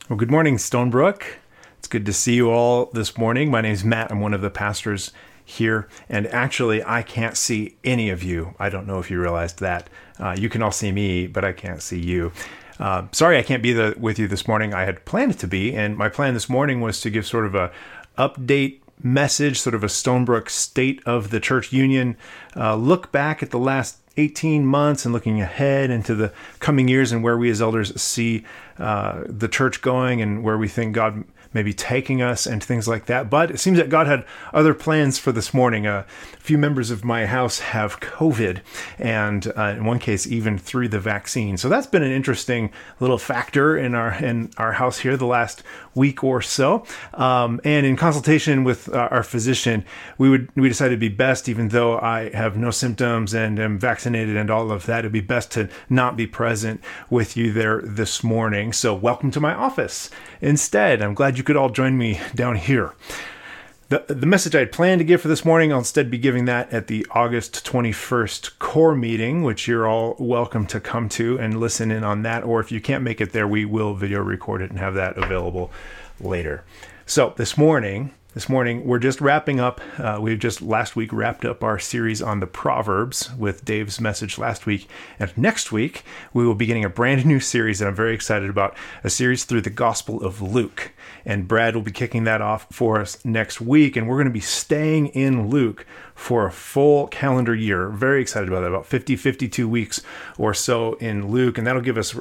Well, good morning, Stonebrook. It's good to see you all this morning. My name is Matt. I'm one of the pastors here, and actually, I can't see any of you. I don't know if you realized that. You can all see me, but I can't see you. Sorry I can't be with you this morning. I had planned to be, and my plan this morning was to give sort of a update message, sort of a Stonebrook State of the Church Union, look back at the last 18 months and looking ahead into the coming years and where we as elders see the church going and where we think God may be taking us and things like that. But it seems that God had other plans for this morning. A few members of my house have COVID, and in one case, even through the vaccine. So that's been an interesting little factor in our house here the last week or so. And in consultation with our physician, we decided it'd be best, even though I have no symptoms and am vaccinated and all of that, it'd be best to not be present with you there this morning. So welcome to my office. Instead, I'm glad you could all join me down here. The message I had planned to give for this morning, I'll instead be giving that at the August 21st core meeting, which you're all welcome to come to and listen in on that. Or if you can't make it there, we will video record it and have that available later. So this morning, we're just wrapping up. We just last week wrapped up our series on the Proverbs with Dave's message last week. And next week, we will be getting a brand new series that I'm very excited about, a series through the Gospel of Luke. And Brad will be kicking that off for us next week. And we're going to be staying in Luke for a full calendar year. Very excited about that, about 52 weeks or so in Luke. And that'll give us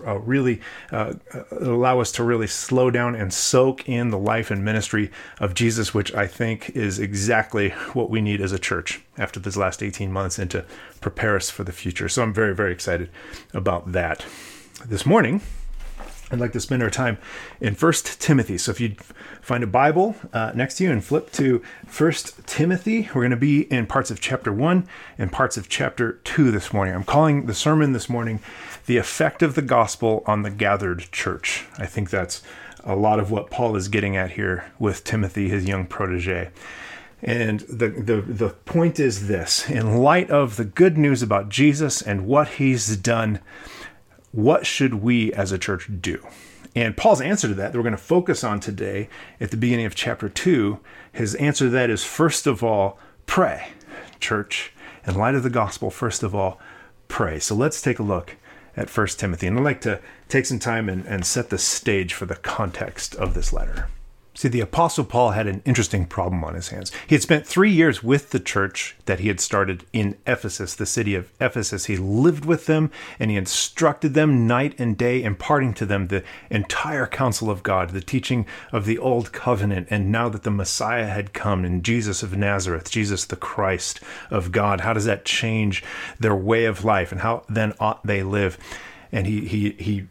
allow us to really slow down and soak in the life and ministry of Jesus, which I think is exactly what we need as a church after this last 18 months and to prepare us for the future. So I'm very, very excited about that. This morning, I'd like to spend our time in 1 Timothy. So if you find a Bible next to you and flip to 1 Timothy, we're going to be in parts of chapter 1 and parts of chapter 2 this morning. I'm calling the sermon this morning, The Effect of the Gospel on the Gathered Church. I think that's a lot of what Paul is getting at here with Timothy, his young protege. And the point is this: in light of the good news about Jesus and what he's done, what should we as a church do? And Paul's answer to that we're going to focus on today at the beginning of chapter 2, his answer to that is, first of all, pray. Church, in light of the gospel, first of all, pray. So let's take a look at 1 Timothy. And I'd like to take some time and set the stage for the context of this letter. See, the Apostle Paul had an interesting problem on his hands. He had spent 3 years with the church that he had started in Ephesus, the city of Ephesus. He lived with them and he instructed them night and day, imparting to them the entire counsel of God, the teaching of the old covenant. And now that the Messiah had come in Jesus of Nazareth, Jesus the Christ of God, how does that change their way of life and how then ought they live? And he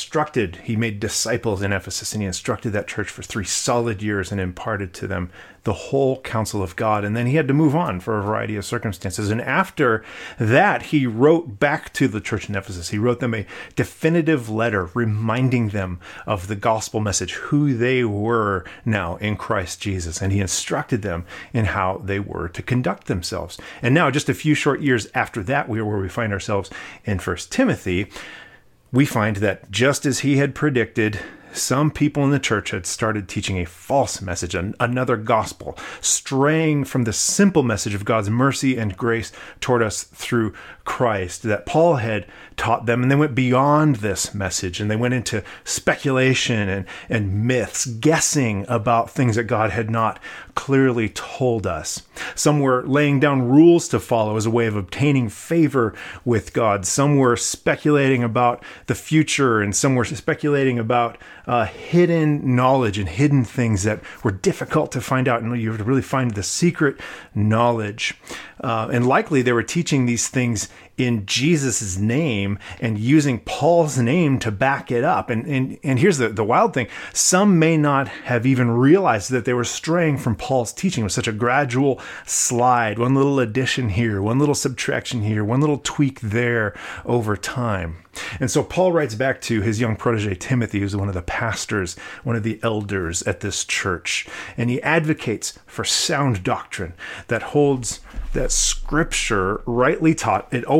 made disciples in Ephesus, and he instructed that church for 3 solid years and imparted to them the whole counsel of God. And then he had to move on for a variety of circumstances. And after that, he wrote back to the church in Ephesus. He wrote them a definitive letter reminding them of the gospel message, who they were now in Christ Jesus. And he instructed them in how they were to conduct themselves. And now, just a few short years after that, we are where we find ourselves in 1 Timothy. We find that just as he had predicted, some people in the church had started teaching a false message, another gospel, straying from the simple message of God's mercy and grace toward us through Christ that Paul had taught them. And they went beyond this message and they went into speculation and myths, guessing about things that God had not clearly told us. Some were laying down rules to follow as a way of obtaining favor with God. Some were speculating about the future, and some were speculating about hidden knowledge and hidden things that were difficult to find out. And you have to really find the secret knowledge. And likely they were teaching these things in Jesus' name and using Paul's name to back it up. And here's the wild thing. Some may not have even realized that they were straying from Paul's teaching. It was such a gradual slide, one little addition here, one little subtraction here, one little tweak there over time. And so Paul writes back to his young protege, Timothy, who's one of the pastors, one of the elders at this church. And he advocates for sound doctrine that holds that Scripture, rightly taught, it always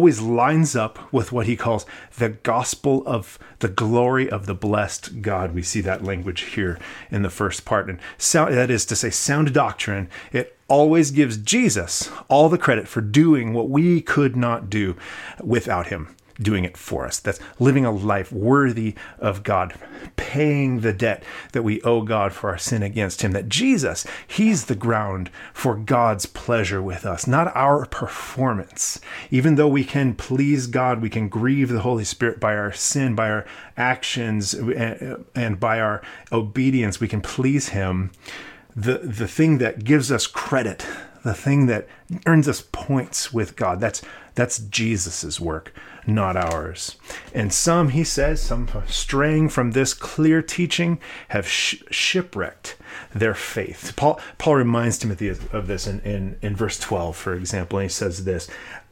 always lines up with what he calls the gospel of the glory of the blessed God. We see that language here in the first part. And that is to say, sound doctrine, it always gives Jesus all the credit for doing what we could not do without him doing it for us. That's living a life worthy of God, paying the debt that we owe God for our sin against him. That Jesus, he's the ground for God's pleasure with us, not our performance. Even though we can please God, we can grieve the Holy Spirit by our sin, by our actions, and by our obedience, we can please him. The thing that gives us credit, the thing that earns us points with God, that's Jesus's work, not ours. And some, he says, some straying from this clear teaching have shipwrecked their faith. Paul reminds Timothy of this in verse 12, for example. And he says this,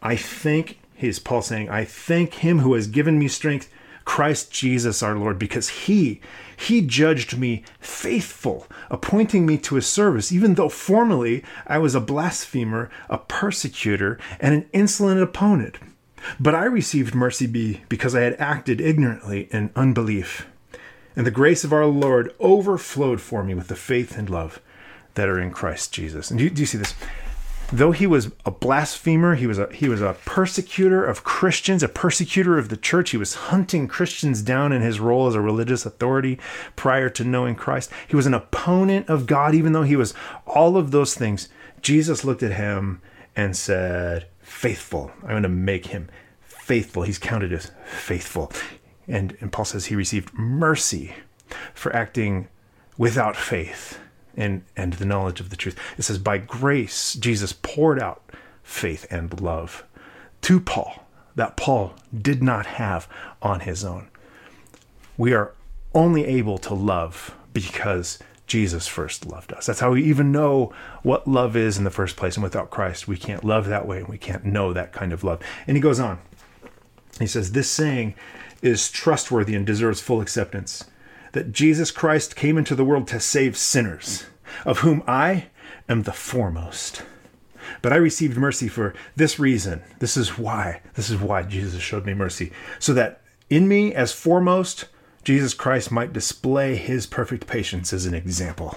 Paul saying, I thank him who has given me strength, Christ Jesus our Lord, because he judged me faithful, appointing me to his service, even though formerly I was a blasphemer, a persecutor, and an insolent opponent. But I received mercy because I had acted ignorantly in unbelief. And the grace of our Lord overflowed for me with the faith and love that are in Christ Jesus. And do you see this? Though he was a blasphemer, he was a persecutor of Christians, a persecutor of the church. He was hunting Christians down in his role as a religious authority prior to knowing Christ. He was an opponent of God, even though he was all of those things. Jesus looked at him and said, faithful. I'm going to make him faithful. He's counted as faithful. And Paul says he received mercy for acting without faith and the knowledge of the truth. It says, by grace, Jesus poured out faith and love to Paul that Paul did not have on his own. We are only able to love because Jesus first loved us. That's how we even know what love is in the first place. And without Christ, we can't love that way, and we can't know that kind of love. And he goes on. He says, this saying is trustworthy and deserves full acceptance, that Jesus Christ came into the world to save sinners, of whom I am the foremost. But I received mercy for this reason. This is why Jesus showed me mercy, so that in me as foremost, Jesus Christ might display his perfect patience as an example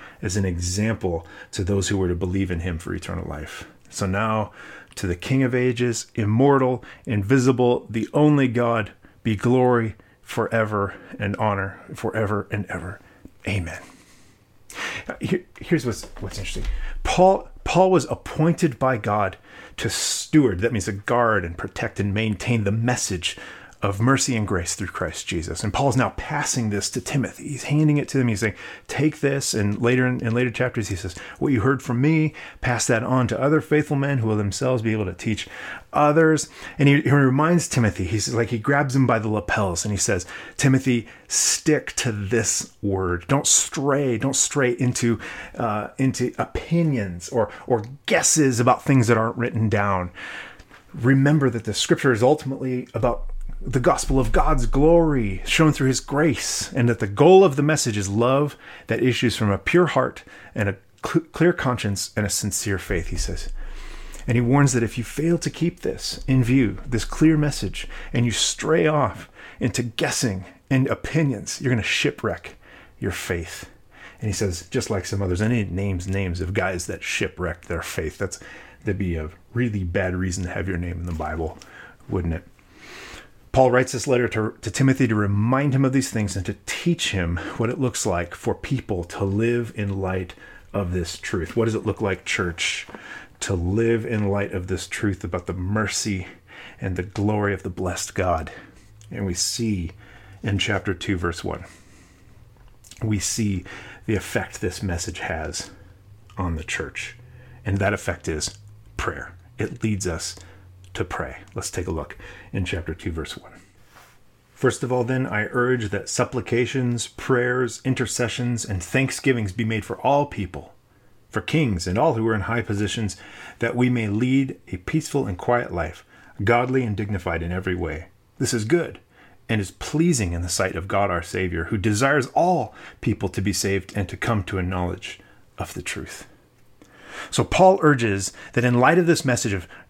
to those who were to believe in him for eternal life. So now to the King of ages, immortal, invisible, the only God, be glory forever and honor forever and ever. Amen. Here's what's interesting. Paul was appointed by God to steward, that means to guard and protect and maintain the message of mercy and grace through Christ Jesus. And Paul's now passing this to Timothy. He's handing it to him. He's saying, take this. And later in later chapters, he says, what you heard from me, pass that on to other faithful men who will themselves be able to teach others. And he reminds Timothy, he grabs him by the lapels and he says, Timothy, stick to this word. Don't stray into opinions or guesses about things that aren't written down. Remember that the scripture is ultimately about the gospel of God's glory shown through his grace, and that the goal of the message is love that issues from a pure heart and a clear conscience and a sincere faith, he says. And he warns that if you fail to keep this in view, this clear message, and you stray off into guessing and opinions, you're going to shipwreck your faith. And he says, just like some others, and he names of guys that shipwrecked their faith. That'd be a really bad reason to have your name in the Bible, wouldn't it? Paul writes this letter to Timothy to remind him of these things and to teach him what it looks like for people to live in light of this truth. What does it look like, church, to live in light of this truth about the mercy and the glory of the blessed God? And we see in chapter 2, verse 1, we see the effect this message has on the church. And that effect is prayer. It leads us to pray. Let's take a look in chapter 2, verse 1. First of all, then, I urge that supplications, prayers, intercessions, and thanksgivings be made for all people, for kings and all who are in high positions, that we may lead a peaceful and quiet life, godly and dignified in every way. This is good and is pleasing in the sight of God our Savior, who desires all people to be saved and to come to a knowledge of the truth. So Paul urges that in light of this message of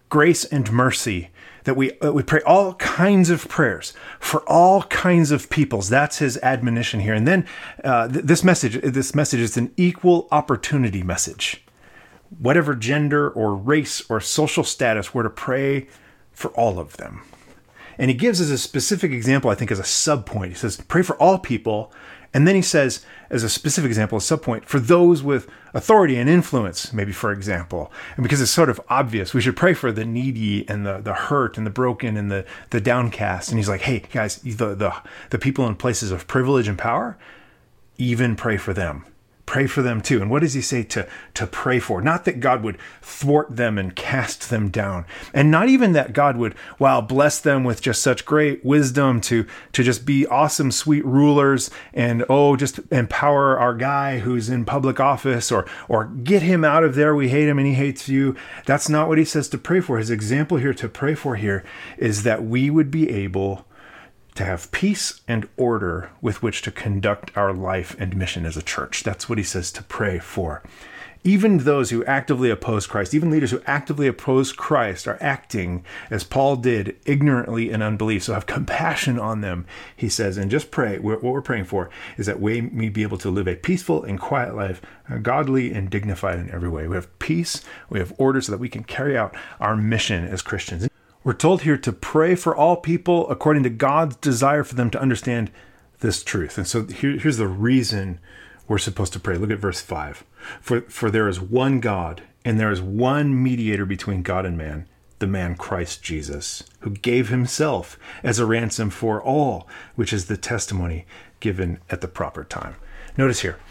grace and mercy, that we pray all kinds of prayers for all kinds of peoples. That's his admonition here. And then this message is an equal opportunity message. Whatever gender or race or social status, we're to pray for all of them. And he gives us a specific example, I think, as a subpoint. He says, pray for all people. And then he says, as a specific example, a subpoint, for those with authority and influence, maybe, for example. And because it's sort of obvious, we should pray for the needy and the hurt and the broken and the downcast. And he's like, hey, guys, the people in places of privilege and power, even pray for them. Pray for them too. And what does he say to pray for? Not that God would thwart them and cast them down. And not even that God would, bless them with just such great wisdom to just be awesome, sweet rulers and, just empower our guy who's in public office or get him out of there. We hate him and he hates you. That's not what he says to pray for. His example here to pray for here is that we would be able to have peace and order with which to conduct our life and mission as a church. That's what he says to pray for. Even those who actively oppose Christ, even leaders who actively oppose Christ, are acting as Paul did, ignorantly in unbelief. So have compassion on them, he says, and just pray. What we're praying for is that we may be able to live a peaceful and quiet life, godly and dignified in every way. We have peace, we have order so that we can carry out our mission as Christians. We're told here to pray for all people according to God's desire for them to understand this truth. And so here's the reason we're supposed to pray. Look at verse 5. For there is one God, and there is one mediator between God and man, the man Christ Jesus, who gave himself as a ransom for all, which is the testimony given at the proper time. Notice here,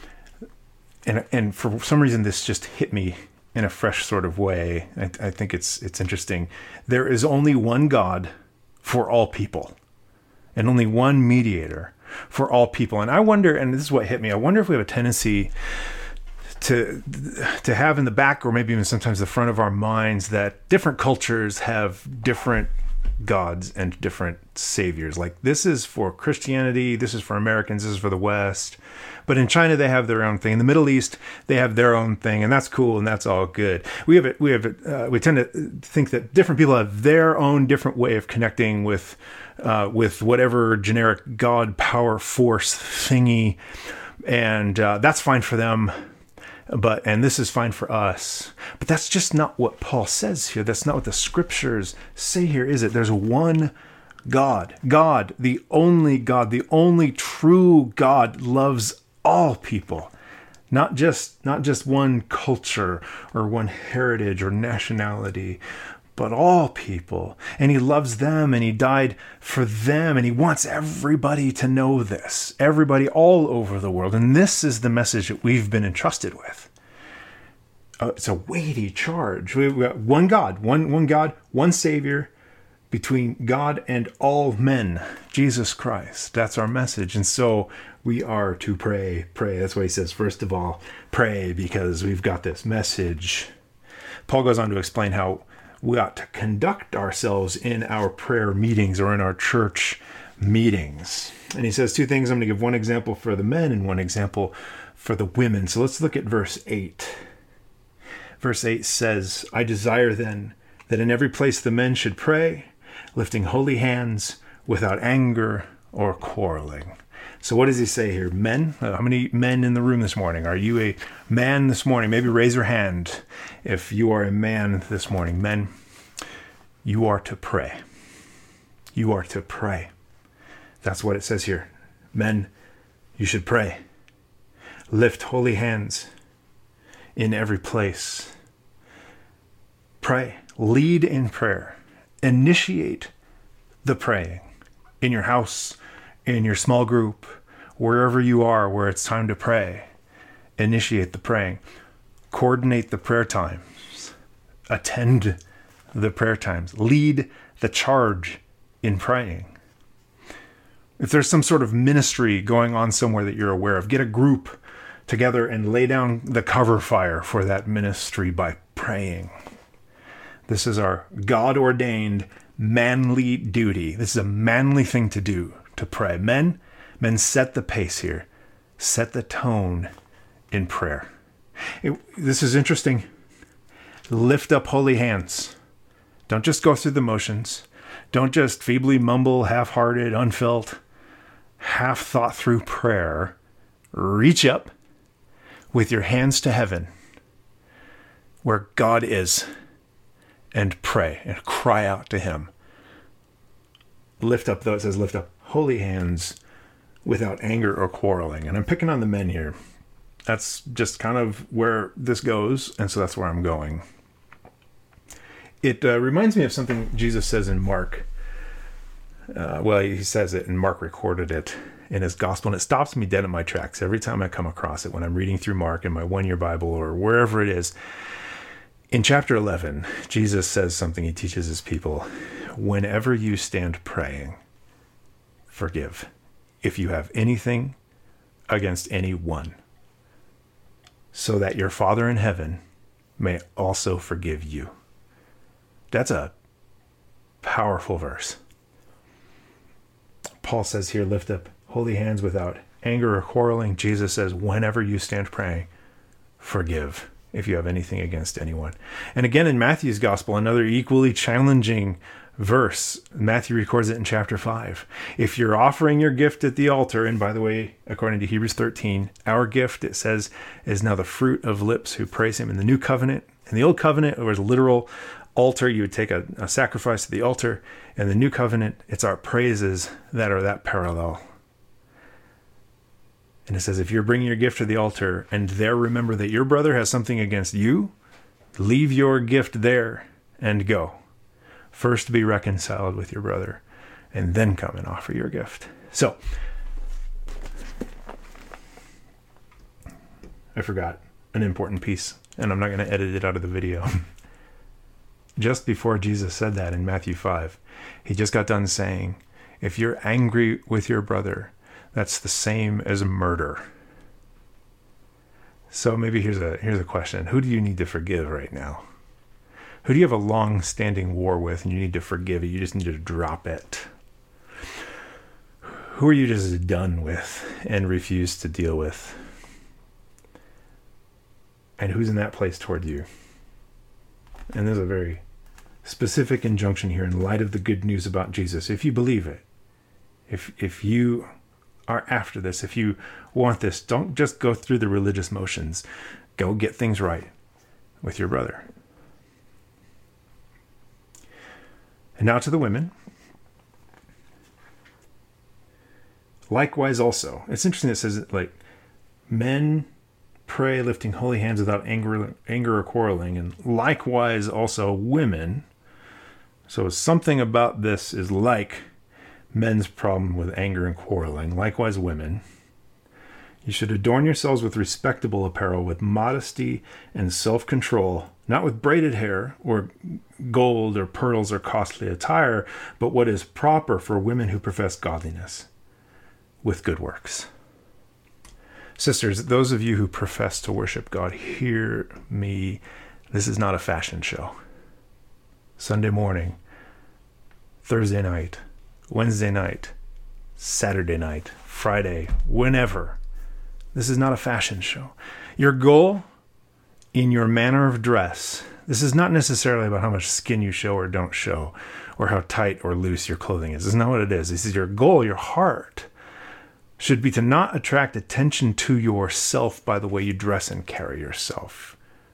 and for some reason this just hit me in a fresh sort of way. I think it's interesting. There is only one God for all people, and only one mediator for all people. And I wonder, and this is what hit me, I wonder if we have a tendency to have in the back, or maybe even sometimes the front of our minds, that different cultures have different gods and different saviors. Like, this is for Christianity, this is for Americans, this is for the West. But in China, they have their own thing. In the Middle East, they have their own thing, and that's cool, and that's all good. We tend to think that different people have their own different way of connecting with whatever generic God, power, force thingy, and that's fine for them. And this is fine for us. But that's just not what Paul says here. That's not what the scriptures say here, is it? There's one God. God, the only true God, loves all people. Not just one culture or one heritage or nationality, but all people. And he loves them, and he died for them, and he wants everybody to know this. Everybody all over the world. And this is the message that we've been entrusted with. It's a weighty charge. We've got one God, one Savior between God and all men, Jesus Christ. That's our message. And so we are to pray. That's why he says, first of all, pray, because we've got this message. Paul goes on to explain how we ought to conduct ourselves in our prayer meetings or in our church meetings. And he says two things. I'm going to give one example for the men and one example for the women. So let's look at verse 8. Verse 8 says, I desire then that in every place the men should pray, lifting holy hands without anger or quarreling. So what does he say here? Men? How many men in the room this morning? Are you a man this morning? Maybe raise your hand if you are a man this morning. Men, you are to pray. You are to pray. That's what it says here. Men, you should pray. Lift holy hands in every place. Pray. Lead in prayer. Initiate the praying in your house, in your small group, wherever you are, where it's time to pray. Initiate the praying. Coordinate the prayer times. Attend the prayer times. Lead the charge in praying. If there's some sort of ministry going on somewhere that you're aware of, get a group together and lay down the cover fire for that ministry by praying. This is our God-ordained manly duty. This is a manly thing to do, to pray. Men set the pace here. Set the tone in prayer. This is interesting. Lift up holy hands. Don't just go through the motions. Don't just feebly mumble, half-hearted, unfelt, half-thought-through prayer. Reach up with your hands to heaven, where God is, and pray and cry out to him. Lift up, though it says lift up holy hands without anger or quarreling. And I'm picking on the men here. That's just kind of where this goes, and so that's where I'm going. It reminds me of something Jesus says in Mark. He says it, and Mark recorded it in his gospel, and it stops me dead in my tracks every time I come across it when I'm reading through Mark in my one-year Bible or wherever it is. In chapter 11, Jesus says something he teaches his people. Whenever you stand praying, forgive if you have anything against anyone, so that your Father in heaven may also forgive you. That's a powerful verse. Paul says here, lift up holy hands without anger or quarreling. Jesus says, whenever you stand praying, forgive if you have anything against anyone. And again, in Matthew's gospel, another equally challenging verse. Matthew records it in chapter 5. If you're offering your gift at the altar, and by the way, according to Hebrews 13, our gift, it says, is now the fruit of lips who praise him. In the new covenant, in the old covenant, it was a literal altar. You would take a sacrifice to the altar. In the new covenant, it's our praises that are that parallel. And it says, if you're bringing your gift to the altar and there remember that your brother has something against you, leave your gift there and go. First be reconciled with your brother and then come and offer your gift. So, I forgot an important piece, and I'm not going to edit it out of the video. Just before Jesus said that in Matthew 5, he just got done saying, if you're angry with your brother, that's the same as murder. So maybe here's a question. Who do you need to forgive right now? Who do you have a long-standing war with and you need to forgive it? You just need to drop it. Who are you just done with and refuse to deal with? And who's in that place toward you? And there's a very specific injunction here in light of the good news about Jesus. If you believe it, if you are after this, if you want this, don't just go through the religious motions. Go get things right with your brother. And now to the women. Likewise also. It's interesting it says like men pray lifting holy hands without anger or quarreling, and likewise also women. So something about this is like men's problem with anger and quarreling. Likewise women. You should adorn yourselves with respectable apparel, with modesty and self-control, not with braided hair or gold or pearls or costly attire, but what is proper for women who profess godliness, with good works. Sisters, those of you who profess to worship God, hear me. This is not a fashion show. Sunday morning, Thursday night, Wednesday night, Saturday night, Friday, whenever. This is not a fashion show. Your goal in your manner of dress, this is not necessarily about how much skin you show or don't show, or how tight or loose your clothing is. This is not what it is. This is your goal, your heart should be to not attract attention to yourself by the way you dress and carry yourself.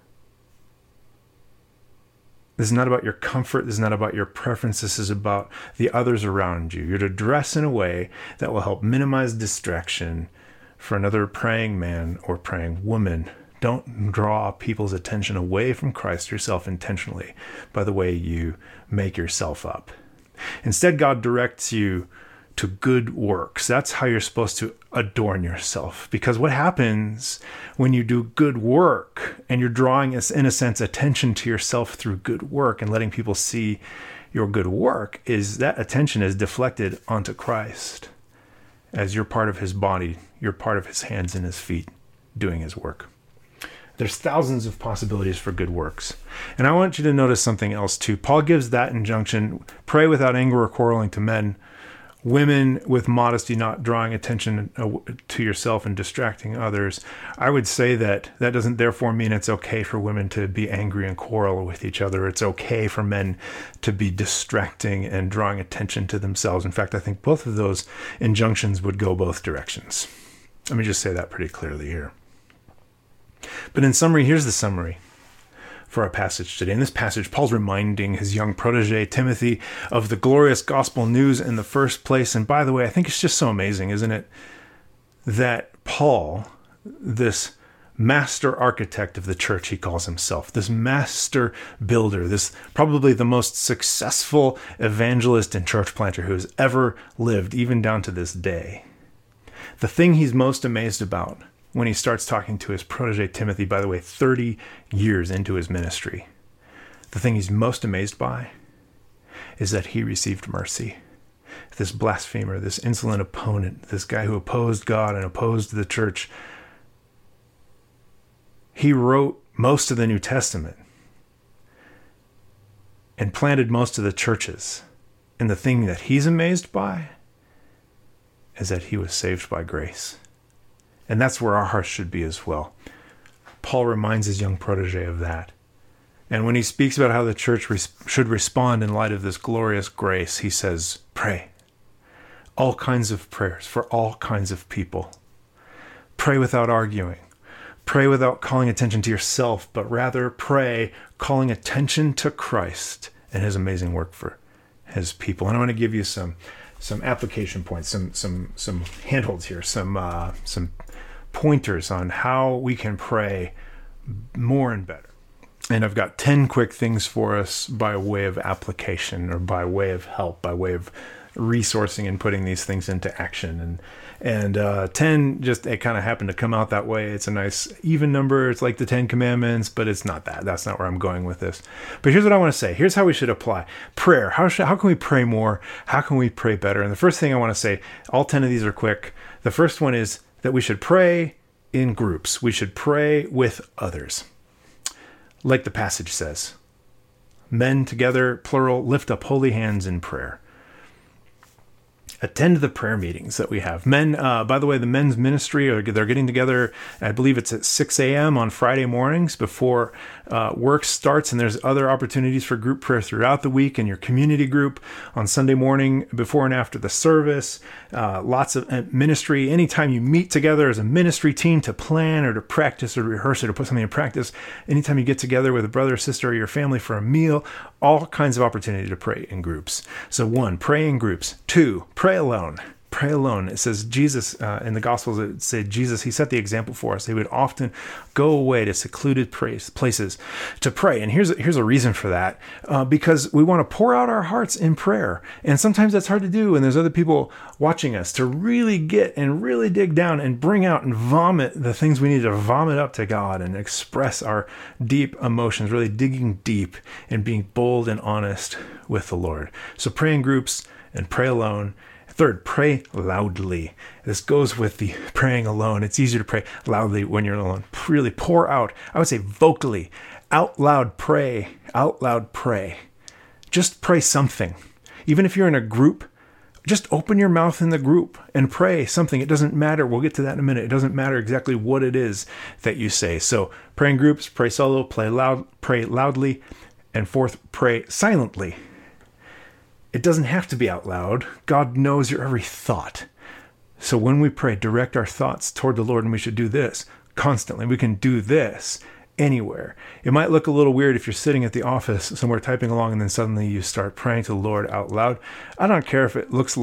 This is not about your comfort. This is not about your preference. This is about the others around you. You're to dress in a way that will help minimize distraction for another praying man or praying woman. Don't draw people's attention away from Christ yourself intentionally by the way you make yourself up. Instead, God directs you to good works. That's how you're supposed to adorn yourself. Because what happens when you do good work and you're drawing, in a sense, attention to yourself through good work and letting people see your good work, is that attention is deflected onto Christ as you're part of his body. You're part of his hands and his feet doing his work. There's thousands of possibilities for good works. And I want you to notice something else too. Paul gives that injunction, pray without anger or quarreling to men, women with modesty, not drawing attention to yourself and distracting others. I would say that doesn't therefore mean it's okay for women to be angry and quarrel with each other. It's okay for men to be distracting and drawing attention to themselves. In fact, I think both of those injunctions would go both directions. Let me just say that pretty clearly here. But in summary, here's the summary for our passage today. In this passage, Paul's reminding his young protege, Timothy, of the glorious gospel news in the first place. And by the way, I think it's just so amazing, isn't it, that Paul, this master architect of the church, he calls himself, this master builder, this probably the most successful evangelist and church planter who has ever lived, even down to this day. The thing he's most amazed about when he starts talking to his protege Timothy, by the way, 30 years into his ministry, the thing he's most amazed by is that he received mercy. This blasphemer, this insolent opponent, this guy who opposed God and opposed the church, he wrote most of the New Testament and planted most of the churches. And the thing that he's amazed by is that he was saved by grace. And that's where our hearts should be as well. Paul reminds his young protege of that. And when he speaks about how the church should respond in light of this glorious grace, he says, pray. All kinds of prayers for all kinds of people. Pray without arguing. Pray without calling attention to yourself, but rather pray calling attention to Christ and his amazing work for his people. And I want to give you some application points, some handholds here, some pointers on how we can pray more and better. And I've got 10 quick things for us by way of application or by way of help, by way of resourcing and putting these things into action. And 10 just, it kind of happened to come out that way. It's a nice even number. It's like the 10 Commandments, but it's not that. That's not where I'm going with this. But here's what I want to say. Here's how we should apply prayer. How can we pray more? How can we pray better? And the first thing I want to say, all 10 of these are quick. The first one is that we should pray in groups. We should pray with others. Like the passage says, men together, plural, lift up holy hands in prayer. Attend the prayer meetings that we have. Men, by the way, the men's ministry, they're getting together, I believe it's at 6 a.m. on Friday mornings before work starts, and there's other opportunities for group prayer throughout the week in your community group on Sunday morning before and after the service. Lots of ministry. Anytime you meet together as a ministry team to plan or to practice or to rehearse or to put something in practice, anytime you get together with a brother or sister or your family for a meal, all kinds of opportunity to pray in groups. So 1, pray in groups. 2, pray alone. Pray alone. It says Jesus, in the Gospels, it said Jesus, he set the example for us. He would often go away to secluded places to pray. And here's a reason for that, because we want to pour out our hearts in prayer. And sometimes that's hard to do. And there's other people watching us to really get and really dig down and bring out and vomit the things we need to vomit up to God and express our deep emotions, really digging deep and being bold and honest with the Lord. So pray in groups and pray alone. 3rd, pray loudly. This goes with the praying alone. It's easier to pray loudly when you're alone. Really pour out. I would say vocally, out loud pray, out loud pray. Just pray something. Even if you're in a group, just open your mouth in the group and pray something. It doesn't matter. We'll get to that in a minute. It doesn't matter exactly what it is that you say. So pray in groups, pray solo, pray loudly. And 4th, pray silently. It doesn't have to be out loud. God knows your every thought. So when we pray, direct our thoughts toward the Lord, and we should do this constantly. We can do this anywhere. It might look a little weird if you're sitting at the office somewhere typing along and then suddenly you start praying to the Lord out loud. I don't care if it looks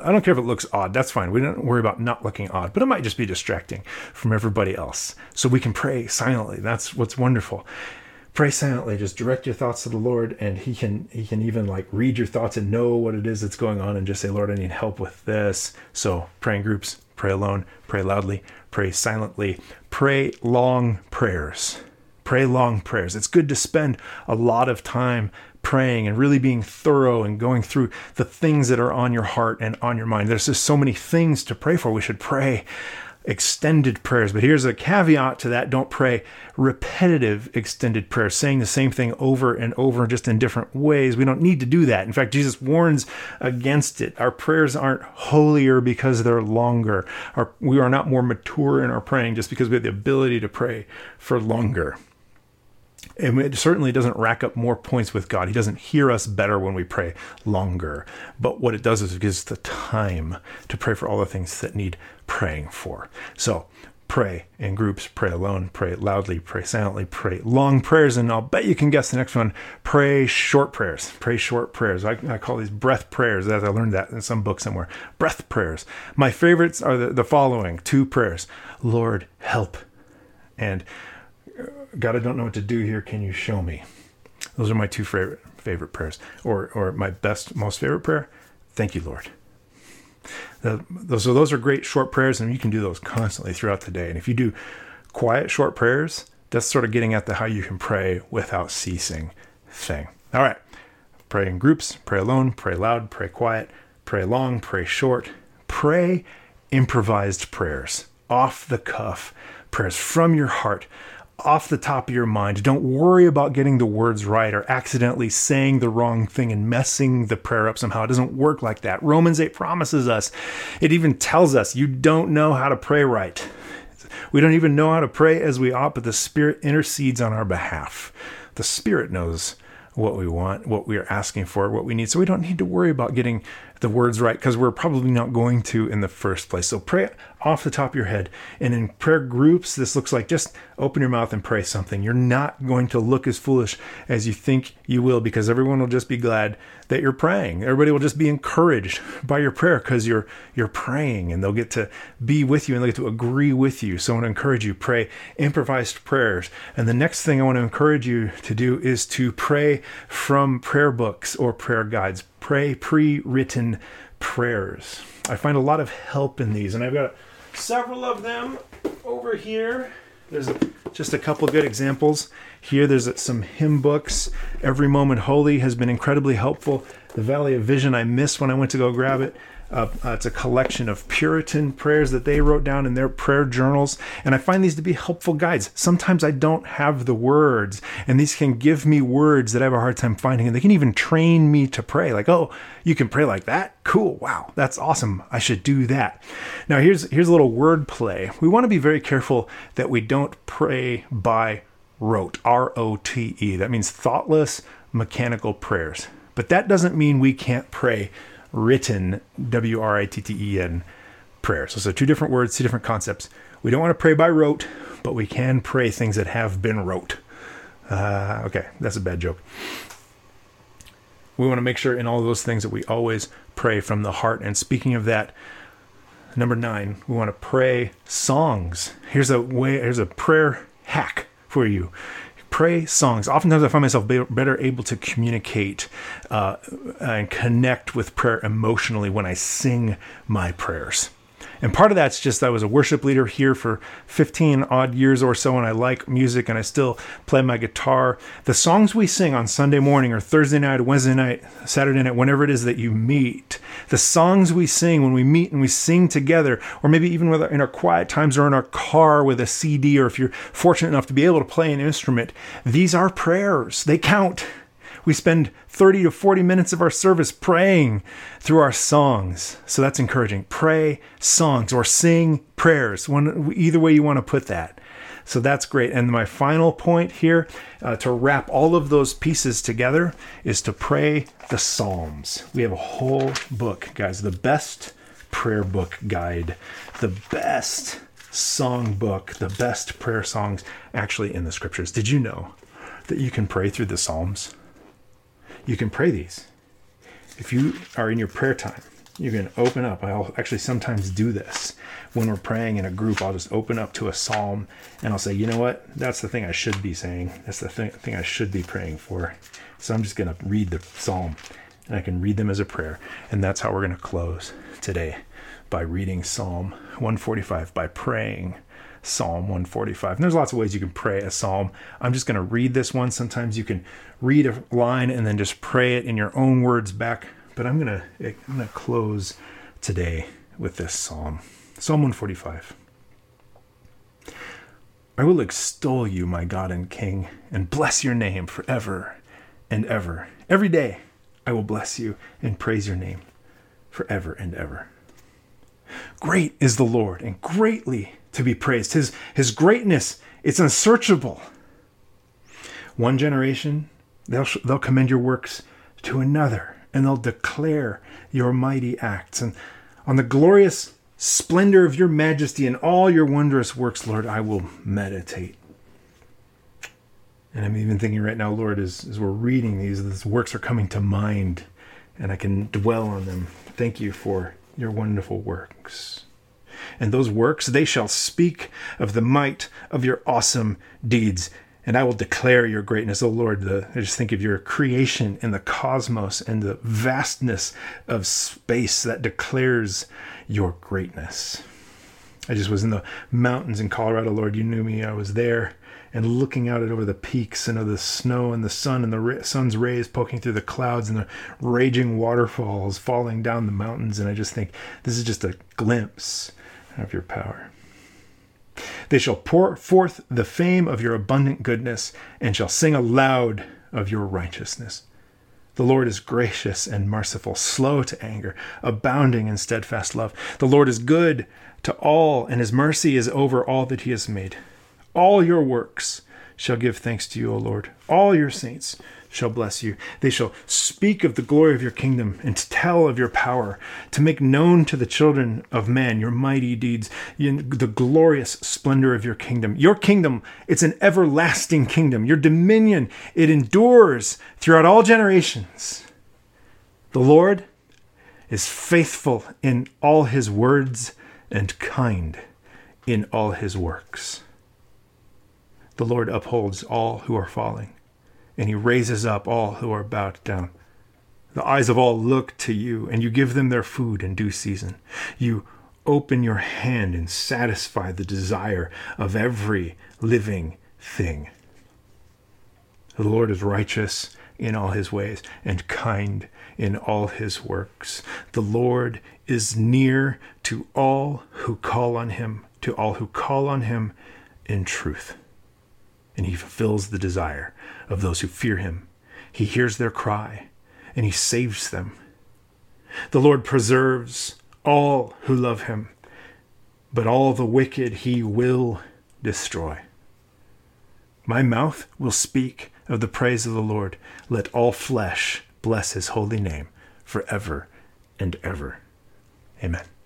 odd. That's fine. We don't worry about not looking odd, but it might just be distracting from everybody else. So we can pray silently. That's what's wonderful. Pray silently. Just direct your thoughts to the Lord, and he can even like read your thoughts and know what it is that's going on and just say, Lord, I need help with this. So pray in groups, pray alone, pray loudly, pray silently, pray long prayers. Pray long prayers. It's good to spend a lot of time praying and really being thorough and going through the things that are on your heart and on your mind. There's just so many things to pray for. We should pray extended prayers. But here's a caveat to that. Don't pray repetitive extended prayers, saying the same thing over and over, just in different ways. We don't need to do that. In fact, Jesus warns against it. Our prayers aren't holier because they're longer. We are not more mature in our praying just because we have the ability to pray for longer. And it certainly doesn't rack up more points with God. He doesn't hear us better when we pray longer. But what it does is it gives us the time to pray for all the things that need praying for. So pray in groups, pray alone, pray loudly, pray silently, pray long prayers. And I'll bet you can guess the next one. Pray short prayers. Pray short prayers. I call these breath prayers. As I learned that in some book somewhere. Breath prayers. My favorites are the following. 2 prayers. Lord, help. And God, I don't know what to do here. Can you show me? Those are my 2 favorite prayers. Or my most favorite prayer. Thank you, Lord. Those are great short prayers, and you can do those constantly throughout the day. And if you do quiet short prayers, that's sort of getting at the how you can pray without ceasing thing. All right. Pray in groups, pray alone, pray loud, pray quiet, pray long, pray short, pray improvised prayers, off the cuff prayers from your heart, off the top of your mind. Don't worry about getting the words right or accidentally saying the wrong thing and messing the prayer up somehow. It doesn't work like that. Romans 8 promises us. It even tells us you don't know how to pray right. We don't even know how to pray as we ought, but the Spirit intercedes on our behalf. The Spirit knows what we want, what we are asking for, what we need. So we don't need to worry about getting the words right because we're probably not going to in the first place. So pray off the top of your head. And in prayer groups, this looks like just open your mouth and pray something. You're not going to look as foolish as you think you will because everyone will just be glad that you're praying. Everybody will just be encouraged by your prayer because you're praying, and they'll get to be with you and they'll get to agree with you. So I want to encourage you, pray improvised prayers. And the next thing I want to encourage you to do is to pray from prayer books or prayer guides. Pray pre-written prayers. I find a lot of help in these, and I've got several of them over here. There's just a couple of good examples. Here, there's some hymn books. Every Moment Holy has been incredibly helpful. The Valley of Vision I missed when I went to go grab it. It's a collection of Puritan prayers that they wrote down in their prayer journals. And I find these to be helpful guides. Sometimes I don't have the words, and these can give me words that I have a hard time finding. And they can even train me to pray. Like, oh, you can pray like that? Cool. Wow. That's awesome. I should do that. Now, here's a little word play. We want to be very careful that we don't pray by rote, R-O-T-E. That means thoughtless, mechanical prayers. But that doesn't mean we can't pray written, W-R-I-T-T-E-N prayers. So 2 different words, 2 different concepts. We don't want to pray by rote, but we can pray things that have been wrote. Okay, that's a bad joke. We want to make sure in all those things that we always pray from the heart. And speaking of that, number 9, we want to pray songs. Here's a prayer hack for you. Pray songs. Oftentimes I find myself better able to communicate and connect with prayer emotionally when I sing my prayers. And part of that's just I was a worship leader here for 15 odd years or so, and I like music and I still play my guitar. The songs we sing on Sunday morning or Thursday night, or Wednesday night, Saturday night, whenever it is that you meet, the songs we sing when we meet and we sing together, or maybe even in our quiet times or in our car with a CD, or if you're fortunate enough to be able to play an instrument, these are prayers. They count. We spend 30 to 40 minutes of our service praying through our songs. So that's encouraging. Pray songs or sing prayers, either way you want to put that. So that's great. And my final point here, to wrap all of those pieces together, is to pray the Psalms. We have a whole book, guys, the best prayer book guide, the best song book, the best prayer songs actually in the scriptures. Did you know that you can pray through the Psalms? You can pray these. If you are in your prayer time, you can open up. I'll actually sometimes do this. When we're praying in a group, I'll just open up to a psalm and I'll say, you know what? That's the thing I should be saying. That's the thing I should be praying for. So I'm just going to read the psalm, and I can read them as a prayer. And that's how we're going to close today, by reading Psalm 145, by praying Psalm 145. And there's lots of ways you can pray a psalm. I'm just going to read this one. Sometimes you can read a line and then just pray it in your own words back. But I'm going to close today with this psalm. Psalm 145. I will extol you, my God and King, and bless your name forever and ever. Every day I will bless you and praise your name forever and ever. Great is the Lord, and greatly to be praised. His greatness, it's unsearchable. One generation, they'll commend your works to another, and they'll declare your mighty acts. And on the glorious splendor of your majesty and all your wondrous works, Lord, I will meditate. And I'm even thinking right now, Lord, as we're reading these works are coming to mind, and I can dwell on them. Thank you for your wonderful works. And those works, they shall speak of the might of your awesome deeds. And I will declare your greatness, O Lord. I just think of your creation in the cosmos and the vastness of space that declares your greatness. I just was in the mountains in Colorado, Lord. You knew me. I was there and looking out over the peaks and of the snow and the sun and the sun's rays poking through the clouds and the raging waterfalls falling down the mountains. And I just think this is just a glimpse of your power. They shall pour forth the fame of your abundant goodness and shall sing aloud of your righteousness. The Lord is gracious and merciful, slow to anger, abounding in steadfast love. The Lord is good to all, and his mercy is over all that he has made. All your works shall give thanks to you, O Lord. All your saints shall bless you. They shall speak of the glory of your kingdom and to tell of your power, to make known to the children of man your mighty deeds, the glorious splendor of your kingdom. Your kingdom, it's an everlasting kingdom. Your dominion, it endures throughout all generations. The Lord is faithful in all his words and kind in all his works. The Lord upholds all who are falling, and he raises up all who are bowed down. The eyes of all look to you, and you give them their food in due season. You open your hand and satisfy the desire of every living thing. The Lord is righteous in all his ways and kind in all his works. The Lord is near to all who call on him, in truth. And he fulfills the desire of those who fear him. He hears their cry, and he saves them. The Lord preserves all who love him, but all the wicked he will destroy. My mouth will speak of the praise of the Lord. Let all flesh bless his holy name forever and ever. Amen.